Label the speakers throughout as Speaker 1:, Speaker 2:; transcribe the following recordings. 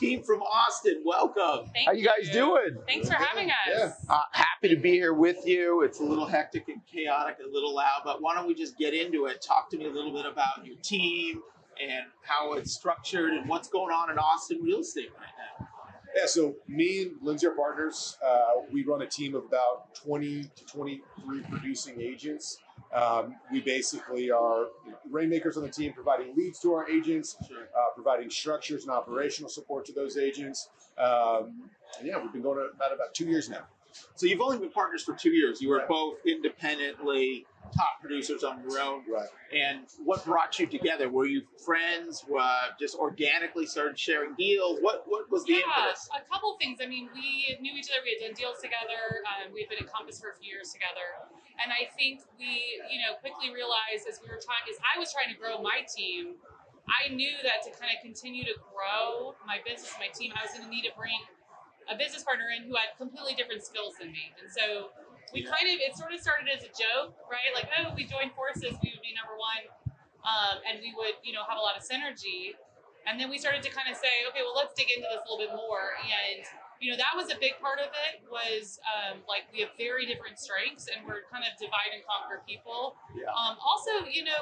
Speaker 1: team from Austin, welcome.
Speaker 2: Thank
Speaker 1: How you guys doing?
Speaker 2: Thanks for having us.
Speaker 1: Happy to be here with you. It's a little hectic and chaotic, a little loud, but why don't we just get into it? Talk to me a little bit about your team and how it's structured and what's going on in Austin real estate right now.
Speaker 3: Yeah, so me and Lindsay are partners. We run a team of about 20 to 23 producing agents. We basically are rainmakers on the team, providing leads to our agents, providing structures and operational support to those agents. And yeah, we've been going about 2 years now.
Speaker 1: So you've only been partners for 2 years. You were both independently top producers on your own.
Speaker 3: Right.
Speaker 1: And what brought you together? Were you friends? Just organically started sharing deals? What was the impetus?
Speaker 2: A couple things. I mean, we knew each other. We had done deals together. We've been at Compass for a few years together. And I think we, quickly realized as I was trying to grow my team, I knew that to kind of continue to grow my business, my team, I was going to need to bring a business partner in who had completely different skills than me. And so it sort of started as a joke, right? Like, oh, we joined forces, we would be number one. And we would, have a lot of synergy. And then we started to kind of say, okay, well, let's dig into this a little bit more. And, that was a big part of it was we have very different strengths and we're kind of divide and conquer people.
Speaker 1: Yeah.
Speaker 2: Also,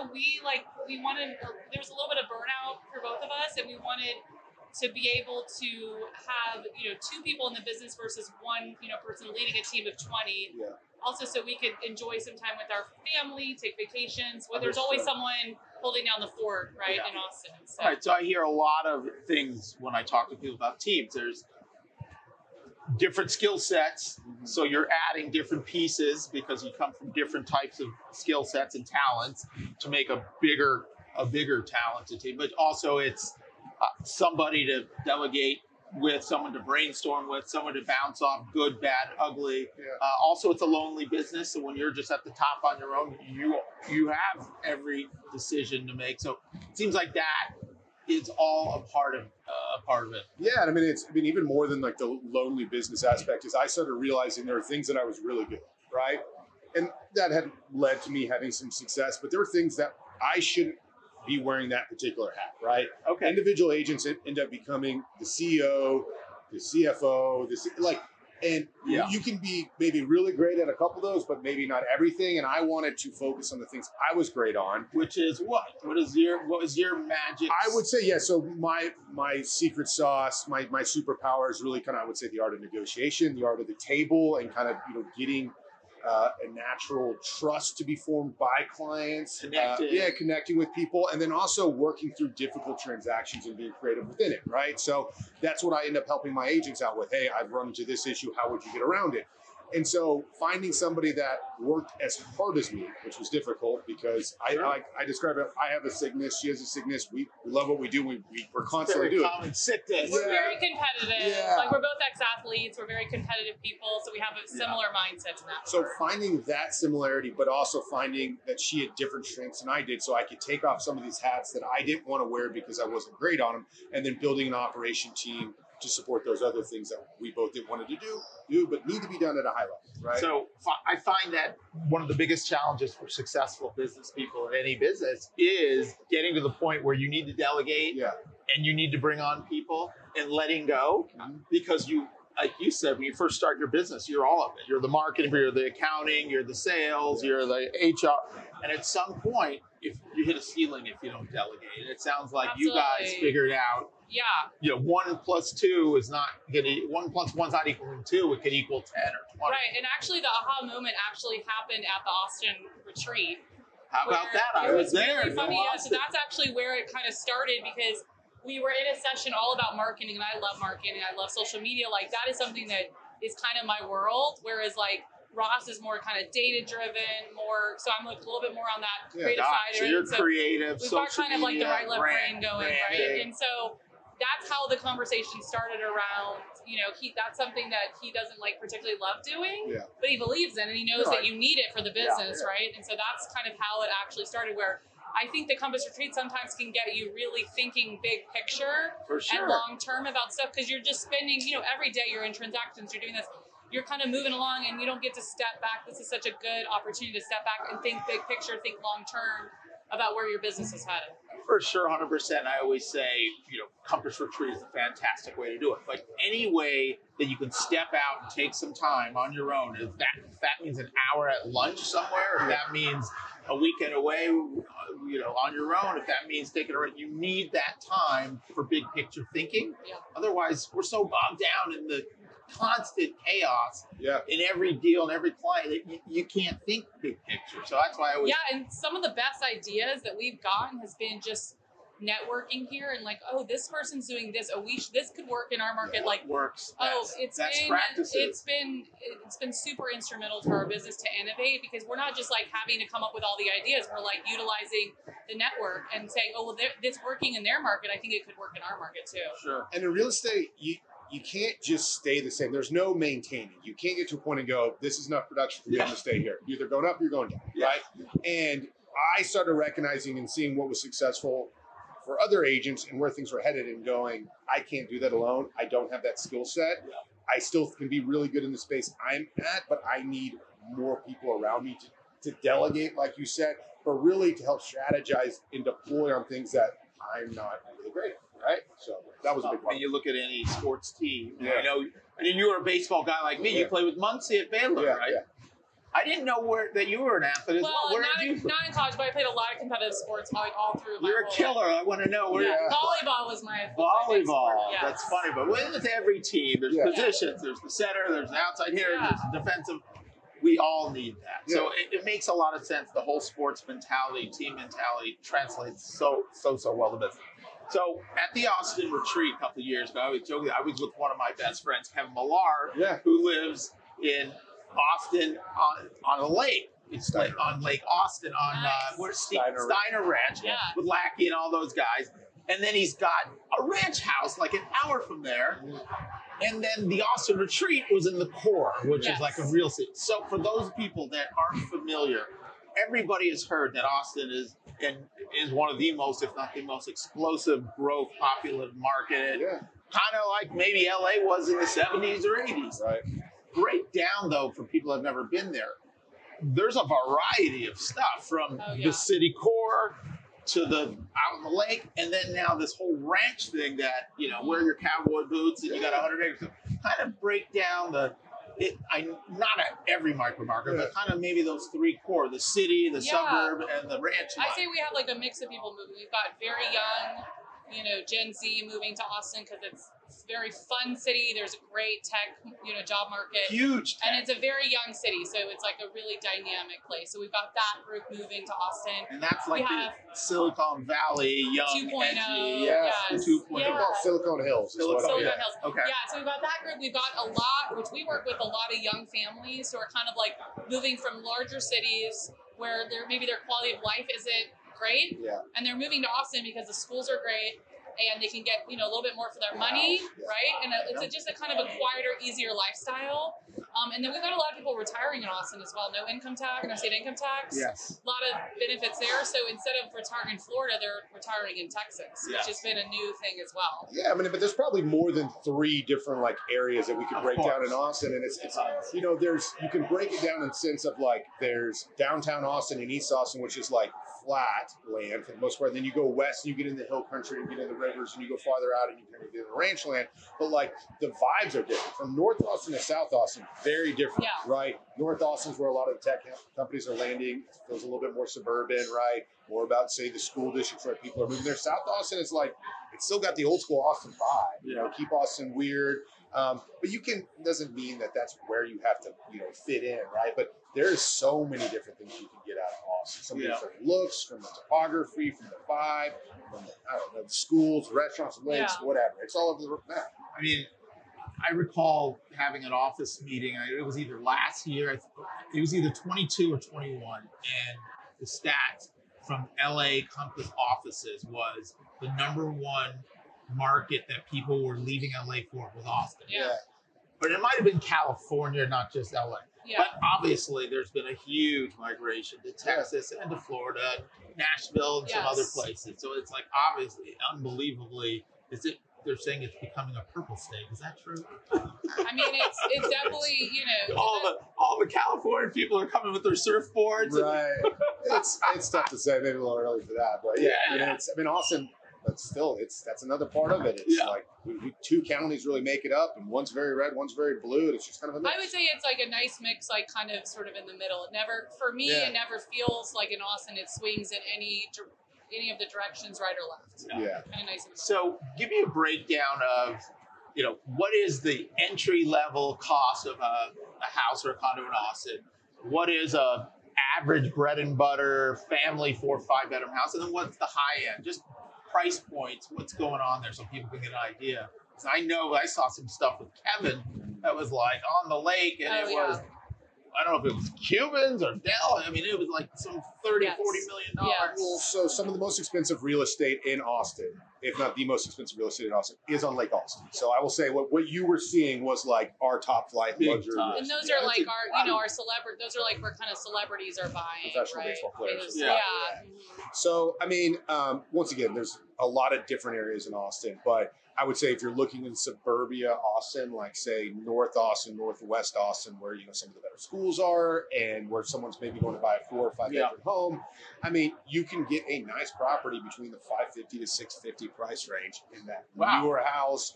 Speaker 2: we wanted, there was a little bit of burnout for both of us and we wanted to be able to have, two people in the business versus one, person leading a team of 20.
Speaker 3: Yeah.
Speaker 2: Also, so we could enjoy some time with our family, take vacations. Well, there's always someone holding down the fort, right, in Austin. So.
Speaker 1: All right, so I hear a lot of things when I talk to people about teams. There's different skill sets, so you're adding different pieces because you come from different types of skill sets and talents to make a bigger talented team. But also, it's somebody to delegate with, someone to brainstorm with, someone to bounce off, good, bad, ugly.
Speaker 3: Yeah.
Speaker 1: Also, it's a lonely business, so when you're just at the top on your own, you have every decision to make. So it seems like that is all a part of it.
Speaker 3: Yeah, and I mean, even more than like the lonely business aspect is I started realizing there are things that I was really good at, right? And that had led to me having some success, but there were things that I shouldn't be wearing that particular hat, right?
Speaker 1: Okay.
Speaker 3: Individual agents end up becoming the CEO, the CFO, and you can be maybe really great at a couple of those, but maybe not everything. And I wanted to focus on the things I was great on.
Speaker 1: Which is what? What was your magic?
Speaker 3: I would say, yeah. So my secret sauce, my superpower is really kind of, I would say, the art of negotiation, the art of the table, and kind of getting a natural trust to be formed by clients. Connecting with people, and then also working through difficult transactions and being creative within it, right? So that's what I end up helping my agents out with. Hey, I've run into this issue. How would you get around it? And so finding somebody that worked as hard as me, which was difficult because I describe it, I have a sickness, she has a sickness, we love what we do, we're constantly doing
Speaker 1: common sickness.
Speaker 2: We're very competitive.
Speaker 3: Yeah.
Speaker 2: We're both ex-athletes, we're very competitive people, so we have a similar mindset in that.
Speaker 3: So finding that similarity, but also finding that she had different strengths than I did, so I could take off some of these hats that I didn't want to wear because I wasn't great on them, and then building an operation team to support those other things that we both didn't want to do, but need to be done at a high level, right?
Speaker 1: So I find that one of the biggest challenges for successful business people in any business is getting to the point where you need to delegate and you need to bring on people and letting go because you, like you said, when you first start your business, you're all of it. You're the marketing, you're the accounting, you're the sales, you're the HR. And at some point, if you hit a ceiling if you don't delegate. It sounds like you guys figured out 1 plus 2 is not gonna 1 plus 1's not equaling 2, it could equal 10 or 20.
Speaker 2: Right, and actually the aha moment actually happened at the Austin retreat.
Speaker 1: How about that? I was there.
Speaker 2: Really funny. Yeah, so that's actually where it kind of started because we were in a session all about marketing, and I love marketing, I love social media. Like that is something that is kind of my world, whereas like Ross is more kind of data driven, so I'm like a little bit more on that creative side.
Speaker 1: So you're creative,
Speaker 2: we've got kind of like the right left brain going, right? And so that's how the conversation started around, that's something that he doesn't particularly love doing, but he believes in, and he knows that you need it for the business, right? And so that's kind of how it actually started, where I think the Compass Retreat sometimes can get you really thinking big picture and long term about stuff, because you're just spending, every day you're in transactions, you're doing this, you're kind of moving along and you don't get to step back. This is such a good opportunity to step back and think big picture, think long term. about where your business is headed.
Speaker 1: For sure, 100%. I always say, Compass Retreat is a fantastic way to do it. But any way that you can step out and take some time on your own, if that means an hour at lunch somewhere, if that means a weekend away, on your own, if that means taking a, you need that time for big picture thinking.
Speaker 2: Yeah.
Speaker 1: Otherwise, we're so bogged down in the constant chaos
Speaker 3: Yeah.
Speaker 1: in every deal and every client that you can't think big picture. So that's why I always
Speaker 2: And some of the best ideas that we've gotten has been just networking here and like, oh, this person's doing this. Oh, this could work in our market.
Speaker 1: Yeah,
Speaker 2: like,
Speaker 1: works.
Speaker 2: It's been super instrumental to our business to innovate, because we're not just like having to come up with all the ideas. We're like utilizing the network and saying, oh, well, it's working in their market. I think it could work in our market too.
Speaker 1: Sure.
Speaker 3: And in real estate, you can't just stay the same. There's no maintaining. You can't get to a point and go, this is enough production for me to stay here. You're either going up or you're going down, right? And I started recognizing and seeing what was successful for other agents and where things were headed and going, I can't do that alone. I don't have that skill set. I still can be really good in the space I'm at, but I need more people around me to delegate, like you said, but really to help strategize and deploy on things that I'm not really great at. Right, so that was a big
Speaker 1: I
Speaker 3: part.
Speaker 1: mean, you look at any sports team.
Speaker 3: Yeah.
Speaker 1: I mean, you were a baseball guy like me. You played with Muncie at Baylor, right?
Speaker 3: Yeah.
Speaker 1: I didn't know that you were an athlete as well. Where
Speaker 2: not
Speaker 1: did you?
Speaker 2: Not in college, but I played a lot of competitive sports all through my
Speaker 1: You're a
Speaker 2: whole
Speaker 1: killer.
Speaker 2: life.
Speaker 1: I want to know where.
Speaker 2: Yeah. Volleyball was my
Speaker 1: Volleyball.
Speaker 2: big sport. Yes.
Speaker 1: That's funny, but with every team, there's
Speaker 3: Yeah.
Speaker 1: positions. There's the center. There's the outside hitter.
Speaker 2: Yeah.
Speaker 1: There's the defensive. We all need that. So
Speaker 3: Yeah.
Speaker 1: it makes a lot of sense. The whole sports mentality, team mentality, translates so well to business. So at the Austin retreat a couple of years ago, I was joking. I was with one of my best friends, Kevin Millar, who lives in Austin on a lake. It's like on Lake Austin where's Steiner Ranch with Lackey and all those guys. And then he's got a ranch house like an hour from there. And then the Austin retreat was in the core, which is like a real city. So for those people that aren't familiar, everybody has heard that Austin is one of the most, if not the most explosive growth, populated market. Kind of like maybe LA was in the 70s or 80s.
Speaker 3: Right.
Speaker 1: Break down, though, for people that have never been there, there's a variety of stuff from the city core to the out on the lake, and then now this whole ranch thing that, wear your cowboy boots and you got 100 acres. Kind of break down not at every micro market, but kind of maybe those three core: the city, the suburb, and the ranch.
Speaker 2: I say we have like a mix of people moving. We've got very young, Gen Z moving to Austin because it's a very fun city. There's a great tech, job market.
Speaker 1: Huge tech.
Speaker 2: And it's a very young city, so it's like a really dynamic place. So we've got that group moving to Austin.
Speaker 1: And that's like the Silicon Valley, young,
Speaker 2: 2.0.
Speaker 1: edgy.
Speaker 2: Yes.
Speaker 1: 2.0.
Speaker 2: Yeah.
Speaker 3: Silicon Hills.
Speaker 2: Silicon Hills.
Speaker 1: Okay.
Speaker 2: Yeah, so we've got that group. We've got a lot, which we work with a lot of young families who are kind of like moving from larger cities where maybe their quality of life isn't great.
Speaker 3: Yeah.
Speaker 2: And they're moving to Austin because the schools are great and they can get, a little bit more for their money, right? And it's just a kind of a quieter, easier lifestyle. And then we've got a lot of people retiring in Austin as well. No state income tax.
Speaker 1: Yes.
Speaker 2: A lot of benefits there. So instead of retiring in Florida, they're retiring in Texas, which has been a new thing as well.
Speaker 3: Yeah, but there's probably more than 3 different areas that we could break down in Austin, and it's you can break it down in the sense of there's downtown Austin and East Austin, which is flat land for the most part. And then you go west and you get into the hill country and get into the rivers, and you go farther out and you kind of get into the ranch land. But the vibes are different from North Austin to South Austin. Very different, right? North Austin's where a lot of the tech companies are landing. It feels a little bit more suburban, right? More about, say, the school districts where people are moving there. South Austin is it's still got the old school Austin vibe. Keep Austin weird. But doesn't mean that that's where you have to, fit in, right? But there's so many different things you can get out of Austin. Some from the looks, from the topography, from the vibe, from the schools, restaurants, lakes, whatever. It's all over the map.
Speaker 1: I mean, I recall having an office meeting. It was either last year, it was either 22 or 21, and the stats from LA Compass offices was the number one market that people were leaving LA for was Austin.
Speaker 2: Yeah.
Speaker 1: But it might have been California, not just LA.
Speaker 2: Yeah.
Speaker 1: But obviously, there's been a huge migration to Texas and to Florida, Nashville, and some other places. So it's obviously, unbelievably, they're saying it's becoming a purple state. Is that true?
Speaker 2: I mean, it's definitely,
Speaker 1: All the California people are coming with their surfboards.
Speaker 3: Right. It's tough to say. Maybe a little early for that, but yeah. I mean, Austin. But still, that's another part of it. It's like two counties really make it up, and one's very red, one's very blue, and it's just kind of a mix.
Speaker 2: I would say it's like a nice mix, like kind of sort of in the middle. It never, for me, it never feels like in Austin it swings in any of the directions, right or left.
Speaker 3: Yeah.
Speaker 2: Kind of nice in the middle.
Speaker 1: So give me a breakdown of, what is the entry level cost of a house or a condo in Austin? What is a average bread and butter family 4 or 5 bedroom house? And then what's the high end? Just price points, what's going on there so people can get an idea. Because I know I saw some stuff with Kevin that was like on the lake, and was, I don't know if it was Cubans or Dell. I mean, it was like some $30, $40 million.
Speaker 3: Well, so some of the most expensive real estate in Austin, if not the most expensive real estate in Austin, is on Lake Austin. So I will say what you were seeing was like our top flight luxury.
Speaker 2: And those are like our celebrity. Those are like where kind of celebrities are buying.
Speaker 3: Professional baseball players.
Speaker 2: Yeah.
Speaker 3: So I mean, once again, there's a lot of different areas in Austin, but I would say if you're looking in suburbia Austin, like say North Austin, Northwest Austin, where some of the better schools are, and where someone's maybe going to buy a 4 or 5 bedroom home, I mean, you can get a nice property between the $550 to $650 price range in that newer house,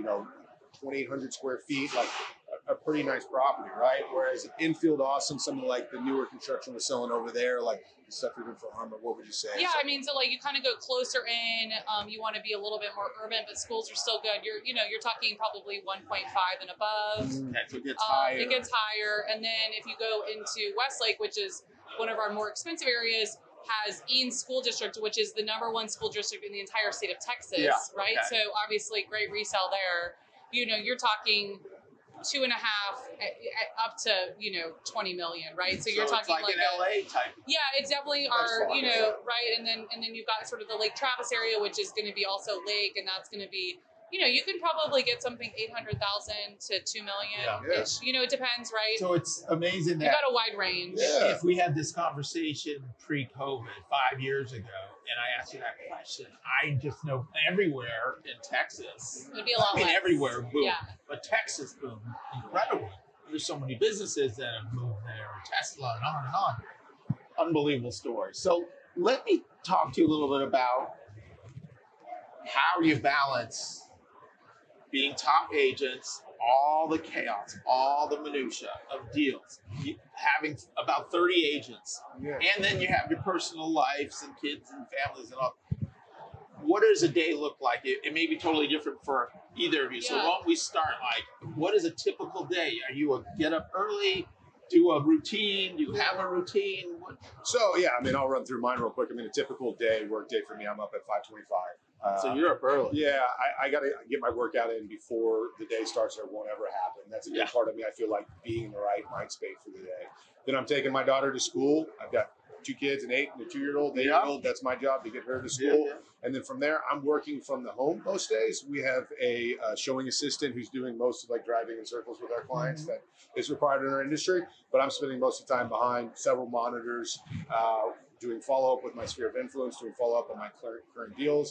Speaker 3: 2,800 square feet, like a pretty nice property, right? Whereas infield Austin, some of like the newer construction we're selling over there, like stuff you're doing for Armor, what would you say?
Speaker 2: Yeah, I mean, so like you kind of go closer in. You want to be a little bit more urban, but schools are still good. You're talking probably 1.5 and above.
Speaker 1: So it gets higher.
Speaker 2: It gets higher, and then if you go into Westlake, which is one of our more expensive areas, has Eanes School District, which is the #1 school district in the entire state of Texas, right? Okay. So obviously great resale there. You're talking 2.5 up to 20 million, right? So you're talking
Speaker 1: like an LA type.
Speaker 2: Yeah, it's definitely our right, and then you've got sort of the Lake Travis area, which is going to be also lake, and that's going to be you can probably get something 800,000 to 2 million ish. It depends, right?
Speaker 1: So it's amazing that
Speaker 2: you've got a wide range.
Speaker 1: If we had this conversation pre-COVID 5 years ago, and I asked you that question, I just know everywhere in Texas,
Speaker 2: it would be a lot less.
Speaker 1: Everywhere boom, but Texas boom, incredible. There's so many businesses that have moved there, Tesla, and on and on. Unbelievable story. So let me talk to you a little bit about how you balance being top agents, all the chaos, all the minutia of deals, having about 30 agents, and then you have your personal lives and kids and families and all. What does a day look like? It may be totally different for either of you. So why don't we start, what is a typical day? Are you a get up early, do a routine? Do you have a routine?
Speaker 3: So, I mean, I'll run through mine real quick. I mean, a typical work day for me, I'm up at 5:25.
Speaker 1: So you're up early.
Speaker 3: Yeah, I got to get my workout in before the day starts, or it won't ever happen. That's a big part of me. I feel like being in the right mind space for the day. Then I'm taking my daughter to school. I've got 2 kids, an 8 and a 2-year-old. The 8-year-old, that's my job to get her to school. And then from there, I'm working from the home most days. We have a showing assistant who's doing most of driving in circles with our clients that is required in our industry. But I'm spending most of the time behind several monitors, doing follow-up with my sphere of influence, doing follow-up on my current deals.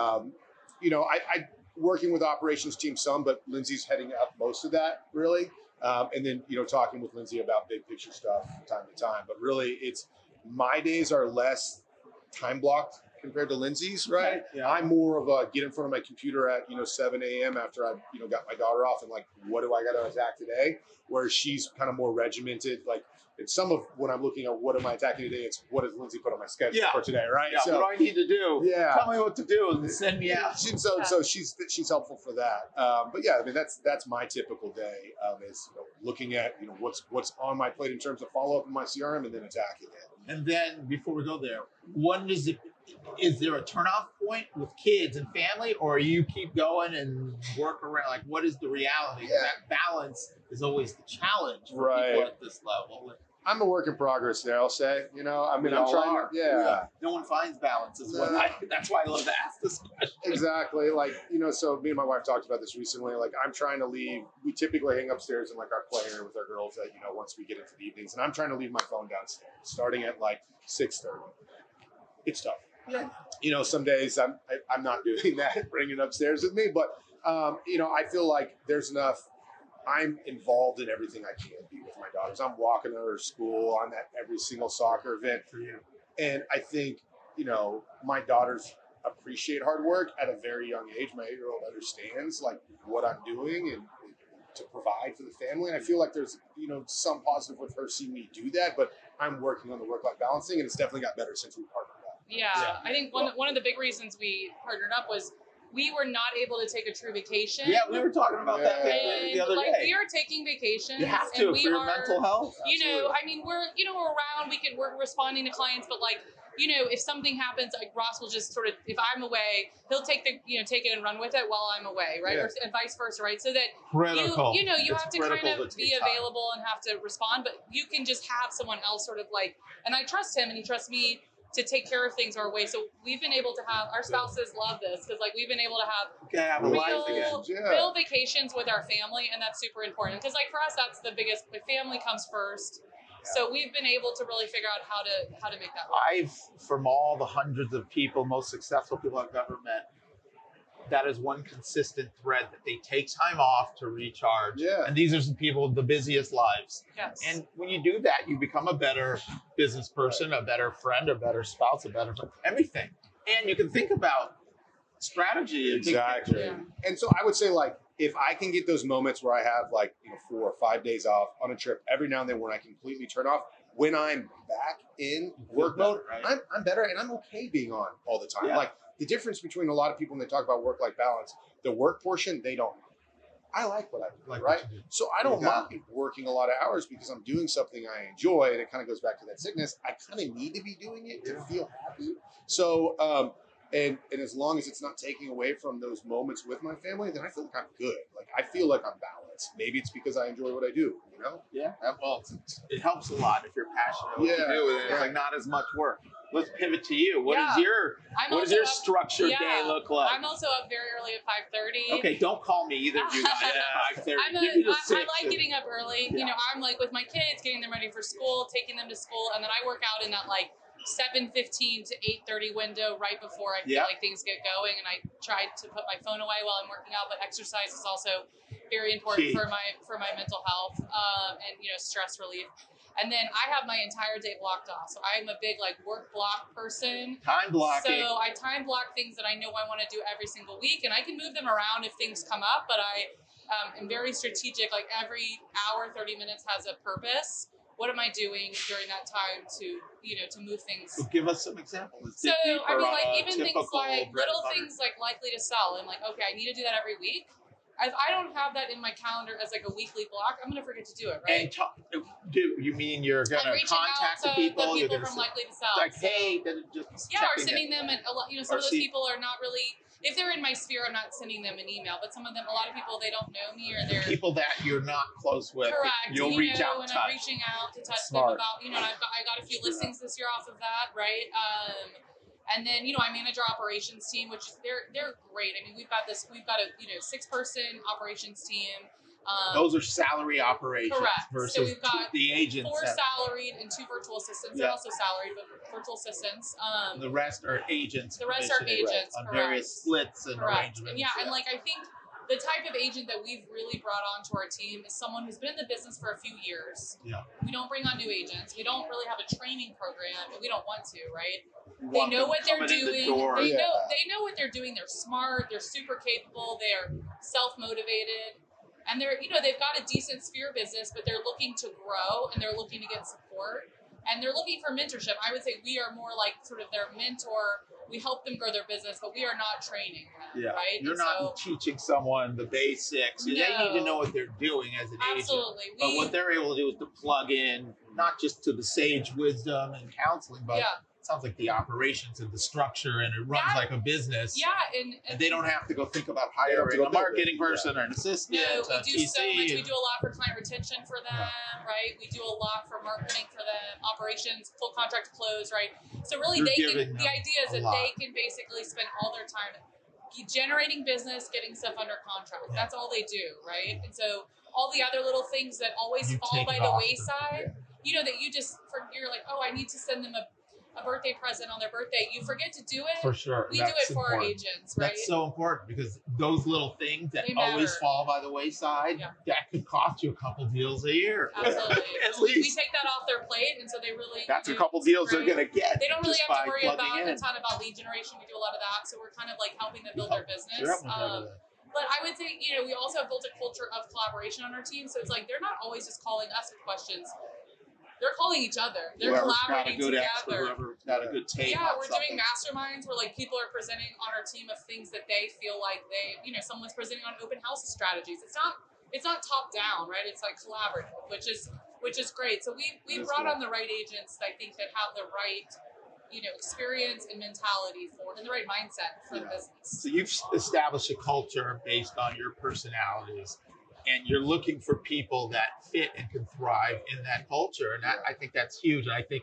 Speaker 3: I working with operations team some, but Lindsay's heading up most of that really. And then, talking with Lindsay about big picture stuff from time to time. But really, my days are less time blocked compared to Lindsay's, right? Yeah. I'm more of a get in front of my computer at 7 a.m. after I've got my daughter off and what do I got to attack today? Where she's kind of more regimented. It's some of when I'm looking at what am I attacking today, it's what does Lindsay put on my schedule for today, right?
Speaker 1: Yeah, so, what do I need to do?
Speaker 3: Yeah.
Speaker 1: Tell me what to do and send me out.
Speaker 3: So she's helpful for that. But I mean that's my typical day is looking at what's on my plate in terms of follow up in my CRM and then attacking it.
Speaker 1: And then before we go there, is there a turnoff point with kids and family, or you keep going and work around? What is the reality?
Speaker 3: Yeah.
Speaker 1: That balance is always the challenge for people at this level.
Speaker 3: I'm a work in progress there, I'll say. I'm trying to,
Speaker 1: No one finds balance that's why I love to ask this question.
Speaker 3: Exactly. So me and my wife talked about this recently. I'm trying to leave, we typically hang upstairs in our play area with our girls that, once we get into the evenings, and I'm trying to leave my phone downstairs, starting at 6:30. It's tough. Yeah. Some days I'm not doing that, bringing it upstairs with me, but I feel like there's enough. I'm involved in everything I can be with my daughters. I'm walking her to school. I'm at every single soccer event for you. And I think, my daughters appreciate hard work at a very young age. My 8-year-old understands like what I'm doing and to provide for the family. And I feel like there's, some positive with her seeing me do that, but I'm working on the work-life balancing, and it's definitely got better since we partnered up.
Speaker 2: Yeah. I think one of the big reasons we partnered up was we were not able to take a true vacation.
Speaker 1: Yeah, we were talking about that the other day.
Speaker 2: We are taking vacations.
Speaker 1: You have to
Speaker 2: for
Speaker 1: your mental health.
Speaker 2: We're around. We're responding to clients, but if something happens, like Ross will just sort of, if I'm away, he'll take it and run with it while I'm away, right?
Speaker 3: Yeah.
Speaker 2: Or and vice versa, right? So that
Speaker 1: critical.
Speaker 2: you
Speaker 1: It's
Speaker 2: have to kind of be
Speaker 1: time.
Speaker 2: available and have to respond, but you can just have someone else sort of and I trust him and he trusts me to take care of things our way. So we've been able to have, our spouses love this because we've been able to have real vacations with our family, and that's super important because for us that's the biggest. Family comes first. So we've been able to really figure out how to make that work.
Speaker 1: From all the hundreds of people, most successful people I've ever met, that is one consistent thread that they take time off to recharge.
Speaker 3: Yeah.
Speaker 1: And these are some people with the busiest lives.
Speaker 2: Yes.
Speaker 1: And when you do that, you become a better business person, a better friend, a better spouse, a better everything. And you can think about strategy.
Speaker 3: Exactly.
Speaker 2: Yeah.
Speaker 3: And so I would say if I can get those moments where I have 4 or 5 days off on a trip every now and then when I completely turn off, when I'm back in work mode, right? I'm better and I'm okay being on all the time.
Speaker 1: Yeah.
Speaker 3: The difference between a lot of people when they talk about work-life balance, the work portion, they don't. I like what I do, right? So I don't mind working a lot of hours because I'm doing something I enjoy, and it kind of goes back to that sickness. I kind of need to be doing it to feel happy. So, and as long as it's not taking away from those moments with my family, then I feel like I'm good. I feel like I'm balanced. Maybe it's because I enjoy what I do,
Speaker 1: Yeah. Well, it helps a lot if you're passionate what you do. It's not as much work. Let's pivot to you. What does your structured day look like?
Speaker 2: I'm also up very early at 5:30.
Speaker 1: Okay, don't call me either of you guys at 5:30.
Speaker 2: I like getting up early.
Speaker 1: Yeah.
Speaker 2: I'm with my kids, getting them ready for school, taking them to school, and then I work out in that 7:15 to 8:30 window right before I feel like things get going, and I try to put my phone away while I'm working out. But exercise is also very important for my mental health and stress relief. And then I have my entire day blocked off. So I'm a big work block person.
Speaker 1: Time blocking.
Speaker 2: So I time block things that I know I want to do every single week, and I can move them around if things come up. But I am very strategic. Every hour, 30 minutes has a purpose. What am I doing during that time to move things?
Speaker 1: So give us some examples.
Speaker 2: So even things little things likely to sell. I'm okay, I need to do that every week. If I don't have that in my calendar as a weekly block, I'm going to forget to do it, right?
Speaker 1: And do you mean you're going to contact the people?
Speaker 2: The people from Likely to Sell.
Speaker 1: Hey, just
Speaker 2: or sending them some of those people are not really, if they're in my sphere, I'm not sending them an email, but a lot of people, they don't know me or they're
Speaker 1: people that you're not close with.
Speaker 2: Correct.
Speaker 1: You'll reach out
Speaker 2: and
Speaker 1: touch.
Speaker 2: I'm reaching out to touch them about, and I got a few listings this year off of that, right? And then, I manage our operations team, which they're great. I mean, we've got a 6-person operations team.
Speaker 1: Those are salary operations versus
Speaker 2: so we've got
Speaker 1: the agents.
Speaker 2: 4 salaried and 2 virtual assistants. They're also salaried, but virtual assistants.
Speaker 1: The rest are agents.
Speaker 2: The rest are agents,
Speaker 1: on various splits and arrangements.
Speaker 2: And and I think the type of agent that we've really brought onto our team is someone who's been in the business for a few years.
Speaker 1: Yeah.
Speaker 2: We don't bring on new agents. We don't really have a training program, and we don't want to, right? They know what they're doing. They know what they're doing. They're smart. They're super capable. They're self-motivated, and they've got a decent sphere business, but they're looking to grow and they're looking to get support and they're looking for mentorship. I would say we are more like sort of their mentor. We help them grow their business, but we are not training them, right?
Speaker 1: You're not teaching someone the basics.
Speaker 2: No.
Speaker 1: They need to know what they're doing as an
Speaker 2: Absolutely.
Speaker 1: agent. But what they're able to do is to plug in, not just to the sage wisdom and counseling, but it sounds like the operations and the structure, and it runs like a business.
Speaker 2: Yeah,
Speaker 1: and they don't have to go think about hiring a marketing person or an assistant.
Speaker 2: No, we do so much. We do a lot for client retention for them, right? We do a lot for marketing for them, operations, full contract close, right? So really, the idea is that they can basically spend all their time generating business, getting stuff under contract. That's all they do, right? And so all the other little things that always fall by the wayside, that you're like, oh, I need to send them a a birthday present on their birthday, you forget to do it.
Speaker 1: For sure.
Speaker 2: We do it for our agents, right?
Speaker 1: That's so important because those little things that
Speaker 2: They
Speaker 1: always
Speaker 2: matter.
Speaker 1: fall by the wayside, that could cost you a couple deals a year.
Speaker 2: Absolutely.
Speaker 1: At
Speaker 2: We
Speaker 1: least.
Speaker 2: take that off their plate, and so they really
Speaker 1: That's a couple deals they're going to get.
Speaker 2: They don't really
Speaker 1: just
Speaker 2: have to
Speaker 1: by
Speaker 2: worry
Speaker 1: plugging
Speaker 2: about
Speaker 1: in.
Speaker 2: a ton about lead generation. We do a lot of that, so we're kind of like helping them build their business.
Speaker 1: Yep.
Speaker 2: But I would say, you know, we also have built a culture of collaboration on our team. So it's like they're not always just calling us with questions. They're calling each other. They're collaborating together.
Speaker 1: Whoever's got a good take.
Speaker 2: Yeah,
Speaker 1: on
Speaker 2: we're
Speaker 1: something.
Speaker 2: doing masterminds where like people are presenting on our team of things that they feel like they, you know, someone's presenting on open house strategies. It's not top down, right? It's like collaborative, which is great. So we brought on the right agents that I think that have the right, you know, experience and mentality and the right mindset for the business.
Speaker 1: So you've established a culture based on your personalities, and you're looking for people that fit and can thrive in that culture. And I think that's huge. And I think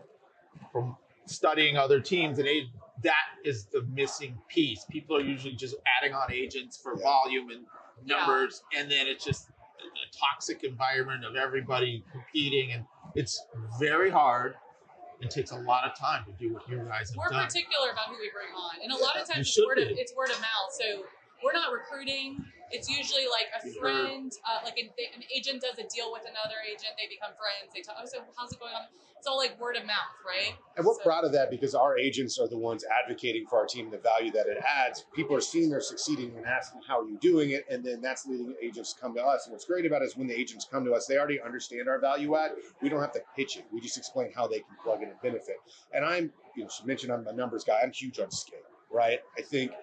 Speaker 1: from studying other teams, that is the missing piece. People are usually just adding on agents for volume and numbers, and then it's just a toxic environment of everybody competing, and it's very hard. It takes a lot of time to do what you guys have
Speaker 2: We're
Speaker 1: done.
Speaker 2: particular about who we bring on, and a lot of times it's word of mouth. So we're not recruiting. It's usually like a friend, like an agent does a deal with another agent. They become friends. They talk, oh, so how's it going on? It's all like word of mouth, right?
Speaker 3: And we're proud of that because our agents are the ones advocating for our team, the value that it adds. People are seeing they're succeeding and asking, how are you doing it? And then that's leading agents to come to us. And what's great about it is when the agents come to us, they already understand our value add. We don't have to pitch it. We just explain how they can plug in and benefit. And you mentioned I'm a numbers guy. I'm huge on scale, right? I think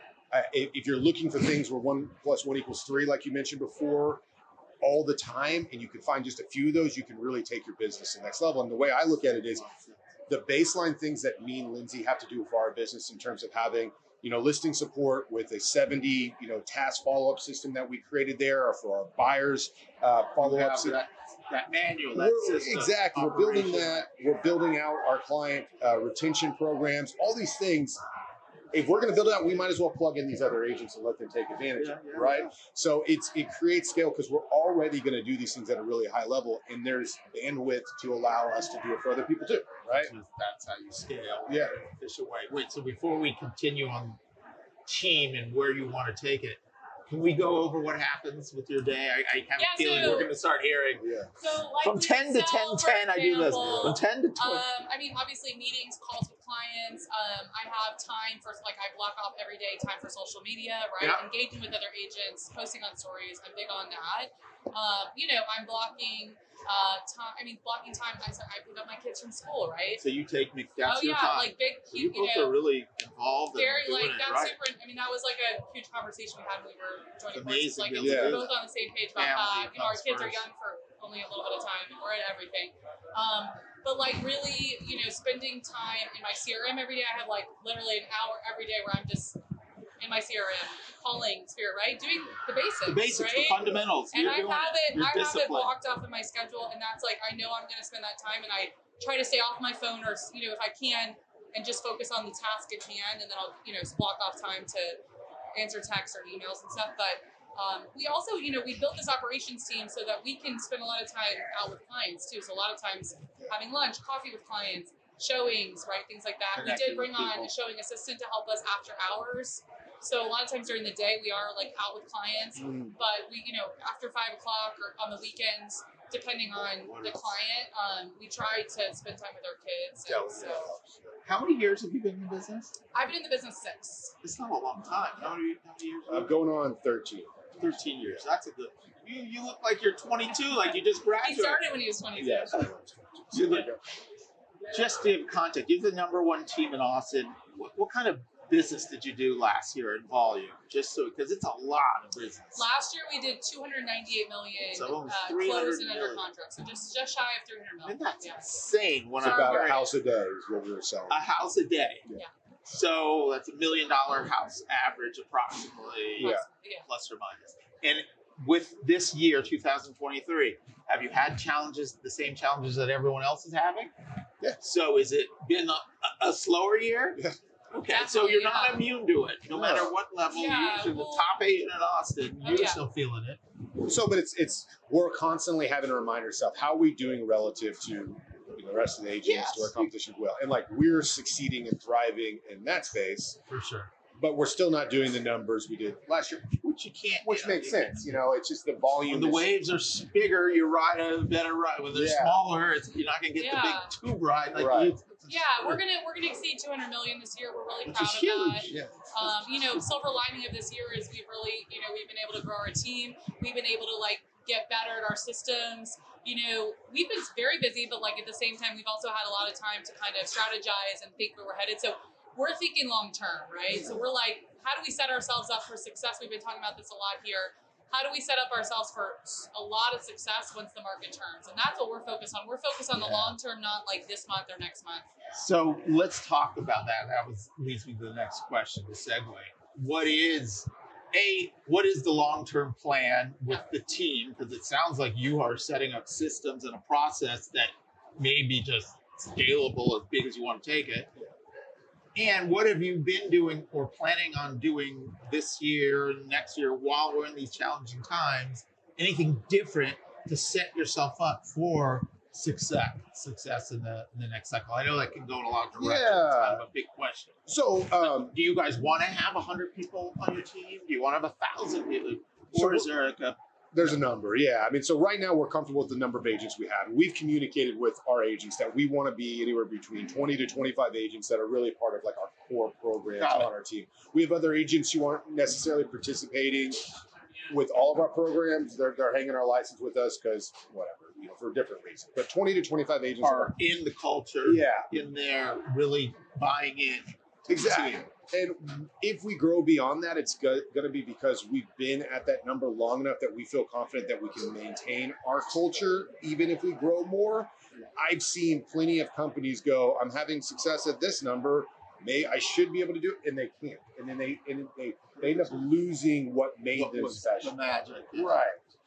Speaker 3: if you're looking for things where 1 + 1 = 3, like you mentioned before, all the time, and you can find just a few of those, you can really take your business to the next level. And the way I look at it is the baseline things that me and Lindsay have to do for our business in terms of having, you know, listing support with a 70, you know, task follow-up system that we created there, or for our buyers follow-up system.
Speaker 1: That manual, that system.
Speaker 3: Exactly. We're building that. We're building out our client retention programs, all these things. If we're going to build it out, we might as well plug in these other agents and let them take advantage of it, right? So it creates scale because we're already going to do these things at a really high level, and there's bandwidth to allow us to do it for other people too, right?
Speaker 1: That's how you scale.
Speaker 3: Yeah.
Speaker 1: In an efficient way. Wait, so before we continue on team and where you want to take it, can we go over what happens with your day? I have a feeling we're going to start hearing.
Speaker 3: Yeah.
Speaker 2: So like
Speaker 1: From 10 to 10:10, I do this. From 10 to 20.
Speaker 2: I mean, obviously meetings, calls with clients. I have time for, like, I block off every day time for social media, right?
Speaker 1: Yeah.
Speaker 2: Engaging with other agents, posting on stories. I'm big on that. You know, I'm blocking time. I mean, blocking time. I pick up my kids from school, right?
Speaker 1: So you take that's your
Speaker 2: yeah,
Speaker 1: time.
Speaker 2: like big,
Speaker 1: So you
Speaker 2: you
Speaker 1: both
Speaker 2: know,
Speaker 1: are really involved.
Speaker 2: very
Speaker 1: and doing
Speaker 2: like
Speaker 1: it,
Speaker 2: that's
Speaker 1: right?
Speaker 2: super. I mean, that was like a huge conversation we had when we were joining
Speaker 1: Amazing.
Speaker 2: forces. Like,
Speaker 1: Yeah.
Speaker 2: we're both on the same page about
Speaker 1: Family
Speaker 2: that. You know, our
Speaker 1: comes
Speaker 2: kids are
Speaker 1: first.
Speaker 2: young for only a little bit of time, and we're at everything. But like really, you know, spending time in my CRM every day. I have like literally an hour every day where I'm just in my CRM calling Spirit, right? Doing the basics,
Speaker 1: The basics,
Speaker 2: right?
Speaker 1: the fundamentals.
Speaker 2: And
Speaker 1: You're
Speaker 2: I
Speaker 1: doing
Speaker 2: have
Speaker 1: You're
Speaker 2: I have it
Speaker 1: disciplined.
Speaker 2: blocked off in my schedule, and that's like I know I'm going to spend that time, and I try to stay off my phone, or you know, if I can, and just focus on the task at hand, and then I'll, you know, block off time to answer texts or emails and stuff. But we also, you know, we built this operations team so that we can spend a lot of time out with clients too. So a lot of times having lunch, coffee with clients, showings, right, things like that. We did bring on a showing assistant to help us after hours. So a lot of times during the day we are like out with clients, but we, you know, after 5 o'clock or on the weekends, depending on the client, we try to spend time with our kids. And so
Speaker 1: How many years have you been in the business?
Speaker 2: I've been in the business 6.
Speaker 1: It's not a long time. How many years?
Speaker 3: I'm going on 13.
Speaker 1: 13 years. That's a good. You look like you're 22, like you just
Speaker 2: He
Speaker 1: graduated.
Speaker 2: started when he was 22.
Speaker 3: Yes.
Speaker 1: Just to give context, you're the #1 team in Austin. What kind of business did you do last year in volume? Just so, because it's a lot of business.
Speaker 2: Last year we did 298 million
Speaker 1: So almost 300
Speaker 2: closed and under
Speaker 1: million.
Speaker 2: contract, so just shy of 300 million.
Speaker 1: And that's
Speaker 2: Yeah.
Speaker 1: insane. When
Speaker 3: It's
Speaker 1: I'm
Speaker 3: about a
Speaker 1: hearing
Speaker 3: house a day is what we were selling.
Speaker 1: a house a day.
Speaker 2: Yeah.
Speaker 1: So that's $1 million house average, approximately,
Speaker 3: Yeah.
Speaker 2: Yeah.
Speaker 1: plus or minus. And with this year, 2023, have you had challenges, the same challenges that everyone else is having?
Speaker 3: Yeah.
Speaker 1: So has it been a slower year?
Speaker 3: Yeah.
Speaker 1: Okay, so you're not
Speaker 2: Definitely,
Speaker 1: immune to it, no matter what level.
Speaker 2: Yeah,
Speaker 1: You're the
Speaker 2: well-
Speaker 1: top agent in Austin.
Speaker 2: Oh,
Speaker 1: You're
Speaker 2: yeah.
Speaker 1: still feeling it.
Speaker 3: So, but it's we're constantly having to remind ourselves, how are we doing relative to, you the rest of the agents, to our competition as well. And like we're succeeding and thriving in that space.
Speaker 1: For sure.
Speaker 3: But we're still not doing the numbers we did last year,
Speaker 1: which you can't.
Speaker 3: Which makes sense. You know, it's just the volume.
Speaker 1: When the waves are bigger, you ride a better ride. When they're smaller, you're not going to get the big tube ride. Like
Speaker 2: we're gonna exceed 200 million this year. We're really proud of that.
Speaker 1: Yeah.
Speaker 2: You know, silver lining of this year is we've been able to grow our team. We've been able to like get better at our systems. You know, we've been very busy, but like at the same time, we've also had a lot of time to kind of strategize and think where we're headed. So we're thinking long term, right? So we're like, how do we set ourselves up for success? We've been talking about this a lot here. How do we set up ourselves for a lot of success once the market turns? And that's what we're focused on. We're focused on the long term, not like this month or next month.
Speaker 1: So let's talk about that. That leads me to the next question, the segue. What is the long-term plan with the team? Because it sounds like you are setting up systems and a process that may be just scalable as big as you want to take it. And what have you been doing or planning on doing this year and next year while we're in these challenging times? Anything different to set yourself up for success in the next cycle? I know that can go in a lot of directions. It's kind of a big question.
Speaker 3: So,
Speaker 1: do you guys want to have 100 people on your team? Do you want to have 1,000 people? Or is there like
Speaker 3: There's a number, yeah. I mean, so right now we're comfortable with the number of agents we have. We've communicated with our agents that we want to be anywhere between 20 to 25 agents that are really part of like our core programs on our team. We have other agents who aren't necessarily participating with all of our programs. They're hanging our license with us because whatever, you know, for different reasons. But 20 to 25 agents
Speaker 1: are in the culture, in there, really buying in.
Speaker 3: Exactly. And if we grow beyond that, it's going to be because we've been at that number long enough that we feel confident that we can maintain our culture, even if we grow more. I've seen plenty of companies go, I'm having success at this number. I should be able to do it, and they can't. And then they end up losing what made them special.
Speaker 1: The magic.
Speaker 3: Right.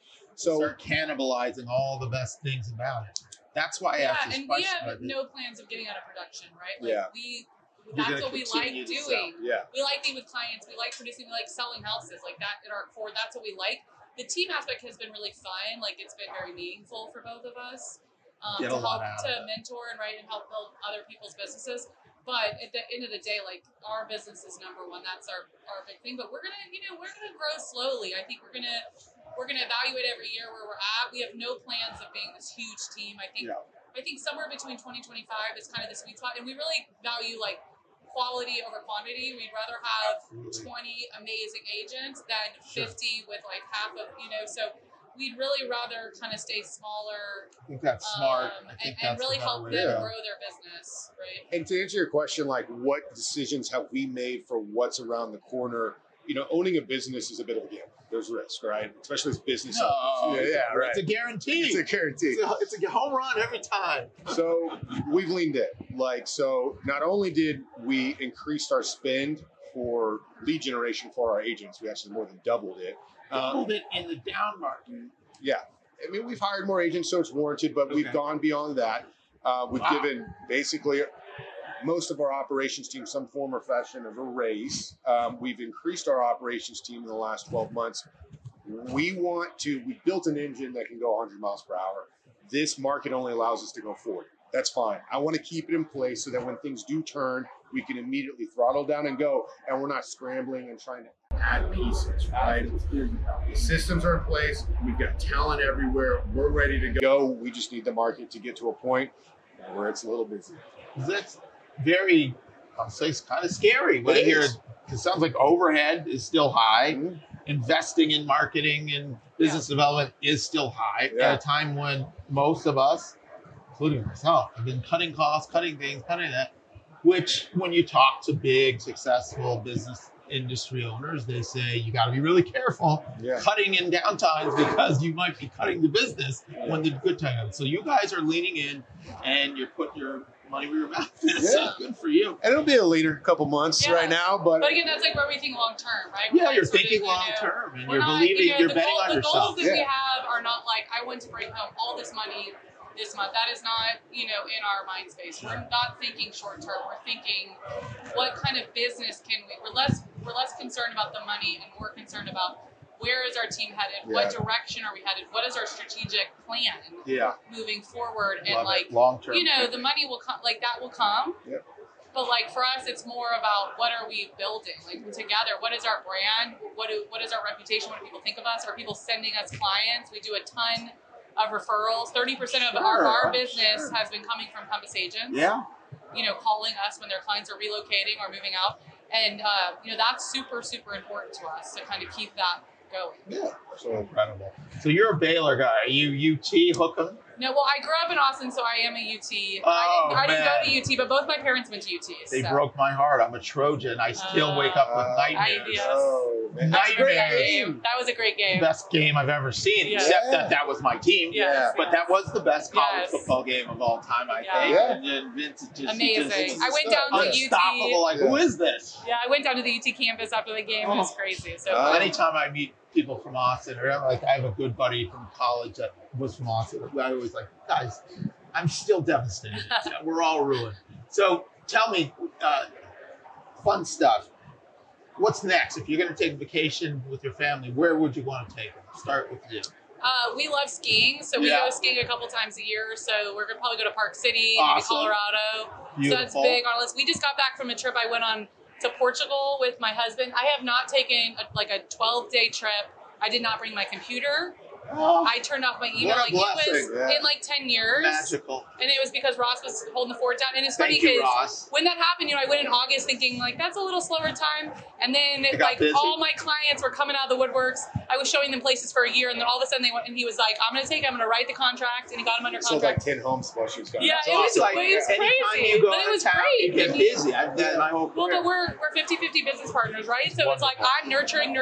Speaker 3: So
Speaker 1: start cannibalizing all the best things about it. That's why I asked this question.
Speaker 2: Yeah, and we have no plans of getting out of production, right? Like that's what we like doing.
Speaker 3: Yeah.
Speaker 2: We like being with clients. We like producing. We like selling houses. Like that at our core, that's what we like. The team aspect has been really fun. Like it's been very meaningful for both of us to mentor and help build other people's businesses. But at the end of the day, like our business is number one. That's our big thing. But we're gonna grow slowly. I think we're gonna evaluate every year where we're at. We have no plans of being this huge team. I think somewhere between 20 and 25 is kind of the sweet spot, and we really value like quality over quantity. We'd rather have 20 amazing agents than 50 with like half of, so we'd really rather kind of stay smaller.
Speaker 1: I think that's smart.
Speaker 2: And really help them grow their business, right?
Speaker 3: And to answer your question, like what decisions have we made for what's around the corner? Owning a business is a bit of a gamble. There's risk, right? Especially as business owners.
Speaker 1: Right. It's a guarantee.
Speaker 3: It's a guarantee.
Speaker 1: It's a home run every time.
Speaker 3: So we've leaned in. So not only did we increase our spend for lead generation for our agents, we actually more than doubled it.
Speaker 1: Doubled it in the down market.
Speaker 3: Yeah. I mean, we've hired more agents, so it's warranted, but we've gone beyond that. We've given basically most of our operations team some form or fashion of a raise. We've increased our operations team in the last 12 months. We built an engine that can go 100 miles per hour. This market only allows us to go 40. That's fine. I want to keep it in place so that when things do turn, we can immediately throttle down and go, and we're not scrambling and trying to add pieces, right? The systems are in place. We've got talent everywhere. We're ready to go. We just need the market to get to a point where it's a little busy.
Speaker 1: That's very, I'll say, it's kind of scary. When it sounds like overhead is still high. Mm-hmm. Investing in marketing and business development is still high at a time when most of us, including myself, have been cutting costs, cutting things, cutting that, which when you talk to big, successful business industry owners, they say you got to be really careful cutting in downtimes because you might be cutting the business when the good time comes. So you guys are leaning in and you're putting your money where your mouth is. So good for you.
Speaker 3: And it'll be a leaner couple months right now, but
Speaker 2: again, that's like where we think long term, right?
Speaker 1: Yeah, you're thinking long term, and you're believing, you're betting on yourself.
Speaker 2: The goals that we have are not like I want to bring home all this money this month. That is not, in our mind space. We're not thinking short term. We're thinking what kind of business can we? We're less concerned about the money and more concerned about where is our team headed? What direction are we headed? What is our strategic plan moving forward? And
Speaker 1: long term,
Speaker 2: the money will come, that will come.
Speaker 3: Yep.
Speaker 2: But for us, it's more about what are we building together? What is our brand? What is our reputation? What do people think of us? Are people sending us clients? We do a ton of referrals. 30% of our business has been coming from Compass agents.
Speaker 1: Yeah.
Speaker 2: Calling us when their clients are relocating or moving out. And, that's super, super important to us to kind of keep that going.
Speaker 3: Yeah.
Speaker 1: So incredible. So you're a Baylor guy. Are you UT hook 'em?
Speaker 2: No, well, I grew up in Austin, so I am a UT.
Speaker 1: Oh,
Speaker 2: I didn't go to UT, but both my parents went to UT.
Speaker 1: They broke my heart. I'm a Trojan. I still wake up with nightmares.
Speaker 3: Oh, man.
Speaker 2: That's a great
Speaker 1: Nightmares.
Speaker 2: game. That was a great game.
Speaker 1: Best game I've ever seen,
Speaker 2: Yeah.
Speaker 1: except that was my team.
Speaker 2: Yes,
Speaker 1: But that was the best college
Speaker 2: Yes.
Speaker 1: football game of all time, I
Speaker 2: Yeah.
Speaker 1: think.
Speaker 3: Yeah.
Speaker 1: And then Vince just
Speaker 2: Amazing. I went down to
Speaker 1: unstoppable.
Speaker 2: UT.
Speaker 1: Like, who is this?
Speaker 2: Yeah, I went down to the UT campus after the game. It was crazy. So
Speaker 1: Anytime I meet people from Austin, or I have a good buddy from college that was from Austin, I always like, guys, I'm still devastated. We're all ruined. So tell me, fun stuff. What's next? If you're going to take a vacation with your family, where would you want to take them? Start with you.
Speaker 2: we love skiing, so we go skiing a couple times a year. So we're gonna probably go to Park City, maybe Colorado.
Speaker 1: Beautiful.
Speaker 2: So that's big on our list. We just got back from a trip I went on to Portugal with my husband. I have not taken a 12-day trip. I did not bring my computer.
Speaker 1: Oh,
Speaker 2: I turned off my email.
Speaker 1: what a blessing.
Speaker 2: In like 10 years.
Speaker 1: Magical.
Speaker 2: And it was because Ross was holding the fort down. And it's funny
Speaker 1: Thank you,
Speaker 2: because
Speaker 1: Ross.
Speaker 2: when that happened, I went in August thinking like that's a little slower time. And then
Speaker 1: got busy.
Speaker 2: all my clients were coming out of the woodworks. I was showing them places for a year, and then all of a sudden they went and he was like, I'm gonna write the contract, and he got him under
Speaker 3: Sold like
Speaker 2: contract.
Speaker 3: 10 homes while she was gone.
Speaker 2: Yeah,
Speaker 3: That's
Speaker 2: it was,
Speaker 3: awesome.
Speaker 1: Like,
Speaker 2: it was
Speaker 1: anytime
Speaker 2: crazy.
Speaker 1: you go
Speaker 2: But it
Speaker 1: out of
Speaker 2: was
Speaker 1: town,
Speaker 2: great.
Speaker 1: you get
Speaker 2: I mean,
Speaker 1: busy. I've done my whole
Speaker 2: well,
Speaker 1: career.
Speaker 2: but we're 50-50 business partners, right? So it's like I'm nurturing,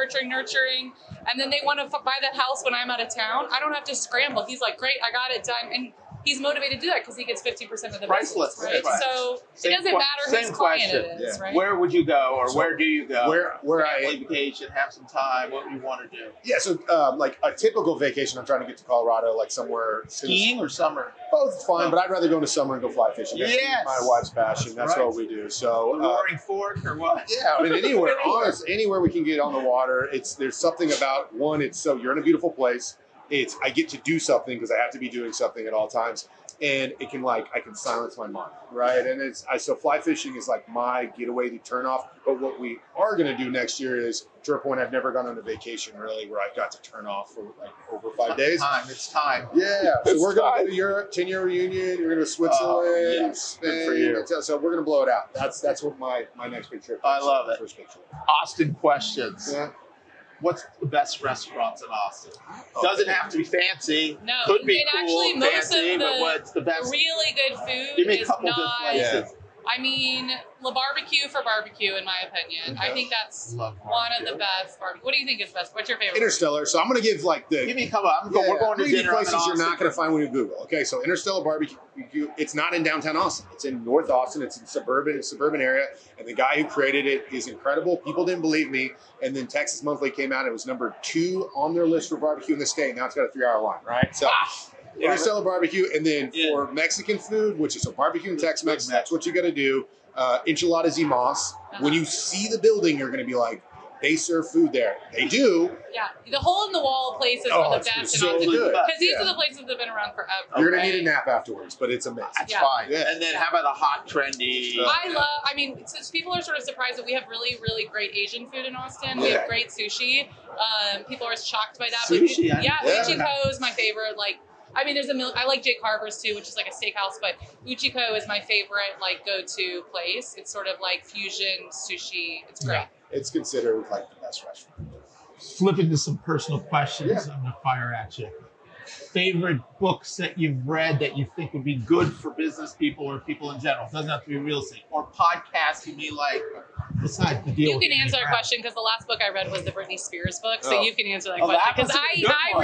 Speaker 2: and then they want to buy the house when I'm out of town. I don't have to scramble. He's like, great, I got it done, and he's motivated to do that because he gets 50% of the
Speaker 1: Priceless,
Speaker 2: business, right?
Speaker 1: right.
Speaker 2: So
Speaker 1: Same
Speaker 2: it doesn't matter whose
Speaker 1: same
Speaker 2: client
Speaker 1: question.
Speaker 2: it is, right?
Speaker 1: Where would you go, or where do you go?
Speaker 3: Where
Speaker 1: Family vacation, have some time, what you want to do.
Speaker 3: Yeah, so like a typical vacation, I'm trying to get to Colorado, like somewhere
Speaker 1: Skiing or summer?
Speaker 3: both fine, but I'd rather go in the summer and go fly fishing. That's
Speaker 1: Yes.
Speaker 3: my wife's passion. That's
Speaker 1: right.
Speaker 3: what we do. So
Speaker 1: Roaring Fork or what?
Speaker 3: yeah, I mean anywhere, honestly, anywhere we can get on the water. There's something about one. It's so you're in a beautiful place. I get to do something because I have to be doing something at all times, and it can I can silence my mind, right? And so fly fishing is like my getaway to turn off. But what we are going to do next year is, to a point, I've never gone on a vacation really where I got to turn off for like over 5 days.
Speaker 1: It's time.
Speaker 3: Yeah, so we're going to Europe, 10-year reunion. We're going to Switzerland, Spain.
Speaker 1: Good for you.
Speaker 3: So we're going to blow it out. That's what my next big trip is.
Speaker 1: I love it.
Speaker 3: First big trip.
Speaker 1: Austin questions.
Speaker 3: Yeah.
Speaker 1: What's the best restaurants in Austin? Doesn't have to be fancy.
Speaker 2: No,
Speaker 1: Could be
Speaker 2: and
Speaker 1: cool,
Speaker 2: actually most
Speaker 1: fancy,
Speaker 2: of
Speaker 1: but what's the best?
Speaker 2: really good food
Speaker 1: Give me a
Speaker 2: is
Speaker 1: couple good
Speaker 2: not.
Speaker 1: places.
Speaker 2: I mean, La Barbecue for barbecue, in my opinion. I think that's
Speaker 1: Love
Speaker 2: one of
Speaker 1: barbecue.
Speaker 2: the best barbecue. What do you think is best? What's your favorite?
Speaker 3: Interstellar. So I'm going to give like the.
Speaker 1: Give me a couple. We're going to
Speaker 3: Three
Speaker 1: dinner.
Speaker 3: places
Speaker 1: I'm in
Speaker 3: you're not
Speaker 1: Austin.
Speaker 3: going to find when you Google. Okay, so Interstellar Barbecue. It's not in downtown Austin. It's in North Austin. It's in suburban area, and the guy who created it is incredible. People didn't believe me, and then Texas Monthly came out. It was number 2 on their list for barbecue in the state. Now it's got a 3-hour line, right? So. Interstellar Barbecue, and then for Mexican food, which is a barbecue and Tex-Mex, that's what you got to do. Enchiladas y Mas. When you see the building, you're going to be like, they serve food there. They do.
Speaker 2: Yeah, the hole in the wall places are the
Speaker 3: it's
Speaker 2: best in
Speaker 3: so
Speaker 2: Austin
Speaker 3: good.
Speaker 2: because these are the places that have been around forever.
Speaker 3: You're going
Speaker 2: right?
Speaker 3: to need a nap afterwards, but it's amazing.
Speaker 1: That's
Speaker 2: Yeah.
Speaker 1: fine.
Speaker 3: Yeah.
Speaker 1: And then how about a hot, trendy?
Speaker 2: I mean, since people are sort of surprised that we have really, really great Asian food in Austin. We have great sushi. People are shocked by that.
Speaker 1: Sushi,
Speaker 2: but
Speaker 1: yeah.
Speaker 2: Uchiko is my favorite. I mean, I like Jake Carver's too, which is like a steakhouse, but Uchiko is my favorite, go-to place. It's sort of like fusion sushi. It's great.
Speaker 3: Yeah. It's considered like the best restaurant.
Speaker 1: Flip into some personal questions. I'm going to fire at you. Favorite books that you've read that you think would be good for business people or people in general? Doesn't have to be real estate. Or podcasts you may like. Besides the deal.
Speaker 2: You
Speaker 1: with
Speaker 2: can answer
Speaker 1: Andy
Speaker 2: that
Speaker 1: Brown.
Speaker 2: question because the last book I read was the Britney Spears book, so you can answer that
Speaker 1: Oh,
Speaker 2: question.
Speaker 1: that
Speaker 2: Because
Speaker 1: was a good
Speaker 2: I
Speaker 1: one.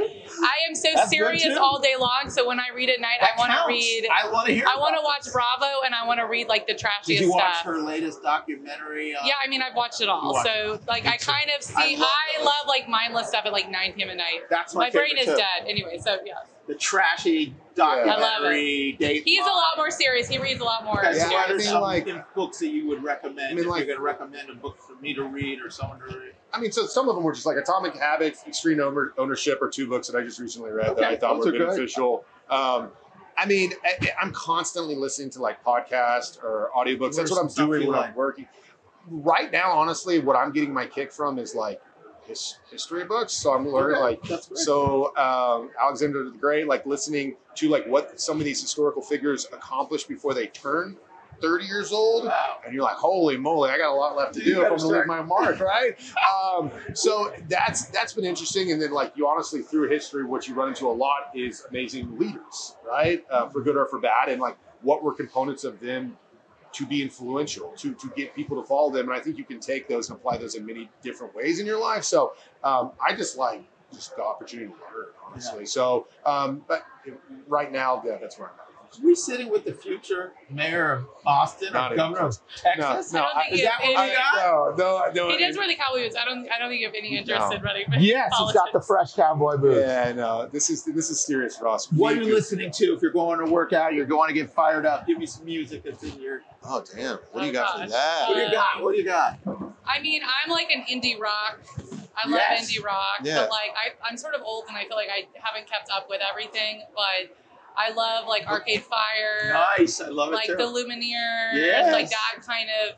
Speaker 2: am so
Speaker 1: That's good
Speaker 2: serious
Speaker 1: too.
Speaker 2: all day long. So when I read at night,
Speaker 1: That
Speaker 2: I want to
Speaker 1: counts.
Speaker 2: read.
Speaker 1: I want to hear.
Speaker 2: I want to
Speaker 1: about
Speaker 2: watch
Speaker 1: this.
Speaker 2: Bravo, and I want to read the trashiest
Speaker 1: Did you watch
Speaker 2: stuff.
Speaker 1: her latest documentary?
Speaker 2: Yeah, I mean, I've watched it all.
Speaker 1: You watched
Speaker 2: So, I kind of see. I love mindless stuff at 9 p.m. at night.
Speaker 1: That's my
Speaker 2: brain is
Speaker 1: favorite, too.
Speaker 2: dead. Anyway, so yeah.
Speaker 1: The trashy
Speaker 2: I love
Speaker 1: documentary. Date
Speaker 2: He's a lot more serious. He reads a lot more.
Speaker 1: Okay, so
Speaker 3: Yeah,
Speaker 1: what
Speaker 3: I
Speaker 1: are
Speaker 3: think,
Speaker 1: some books that you would recommend?
Speaker 3: I mean,
Speaker 1: if you're going to recommend a book for me to read or someone to read?
Speaker 3: I mean, so some of them were just like Atomic Habits, Extreme Ownership are 2 books that I just recently read that I thought were beneficial. I mean, I'm constantly listening to like podcasts or audiobooks. That's what I'm doing when I'm working. Right now, honestly, what I'm getting my kick from is like history books. So I'm learning Alexander the Great, like listening to like what some of these historical figures accomplished before they turned 30 years old. Wow. And you're like, holy moly, I got a lot left to do if I'm gonna leave my mark, right? So that's been interesting. And then like you honestly through history, what you run into a lot is amazing leaders, right? For good or for bad, and like what were components of them to be influential, to get people to follow them. And I think you can take those and apply those in many different ways in your life. So I just like the opportunity to learn, honestly. Yeah. So, but right now, yeah, that's where I'm at.
Speaker 1: Are we sitting with the future mayor of Austin or governor of Texas?
Speaker 2: No,
Speaker 1: is that what we got?
Speaker 2: No. He does wear the cowboy boots. I don't think you have any interest in running.
Speaker 1: Yes, he's got the fresh cowboy boots.
Speaker 3: Yeah, no, this is serious for us.
Speaker 1: What are you listening to? If you're going to work out, you're going to get fired up. Give me some music that's in your.
Speaker 3: Oh damn! What do you got for that?
Speaker 1: What do you got?
Speaker 2: I mean, I'm like an indie rock. I love indie rock, but like I'm sort of old and I feel like I haven't kept up with everything, but. I love like Arcade Fire.
Speaker 1: Nice, I love it
Speaker 2: like
Speaker 1: too.
Speaker 2: The Lumineers, like that kind of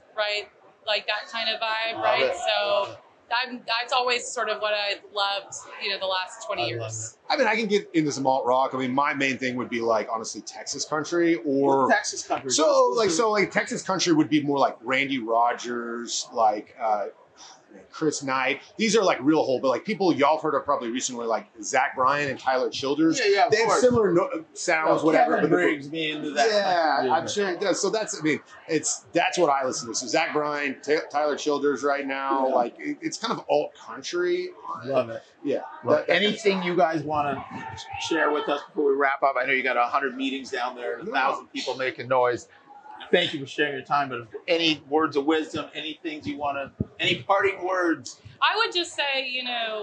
Speaker 2: vibe, right? So that's always sort of what I loved, the last 20 years.
Speaker 3: I mean, I can get into some alt rock. I mean, my main thing would be like honestly Texas country or
Speaker 1: Texas country.
Speaker 3: So Texas country would be more like Randy Rogers, like Chris Knight. These are like real whole, but like people y'all have heard of probably recently, like Zach Bryan and Tyler Childers.
Speaker 1: Yeah,
Speaker 3: they have similar sounds, whatever.
Speaker 1: Kevin brings me into that.
Speaker 3: Yeah, I'm sure it does. So that's what I listen to. So Zach Bryan, Tyler Childers right now, like it's kind of alt country.
Speaker 1: Love it.
Speaker 3: Yeah.
Speaker 1: Anything you guys want to share with us before we wrap up? I know you got 100 meetings down there, 1,000 people making noise. Thank you for sharing your time, but any words of wisdom, any things you want to, any parting words?
Speaker 2: I would just say,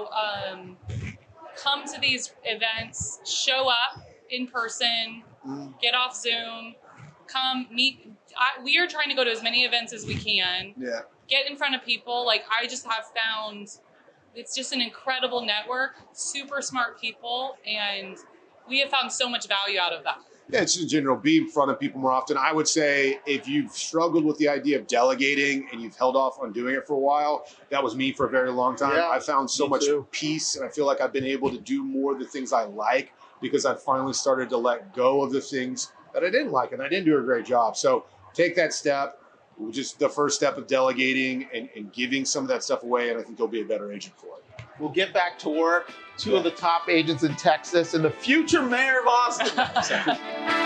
Speaker 2: come to these events, show up in person, get off Zoom, come meet. We are trying to go to as many events as we can.
Speaker 3: Yeah.
Speaker 2: Get in front of people. Like I just have found it's just an incredible network, super smart people, and we have found so much value out of that.
Speaker 3: Yeah, it's just in general, be in front of people more often. I would say if you've struggled with the idea of delegating and you've held off on doing it for a while, that was me for a very long time. Yeah, I found so much peace, and I feel like I've been able to do more of the things I like because I finally started to let go of the things that I didn't like, and I didn't do a great job. So take that step, just the first step of delegating and giving some of that stuff away, and I think you'll be a better agent for it.
Speaker 1: We'll get back to work. Two of the top agents in Texas and the future mayor of Austin.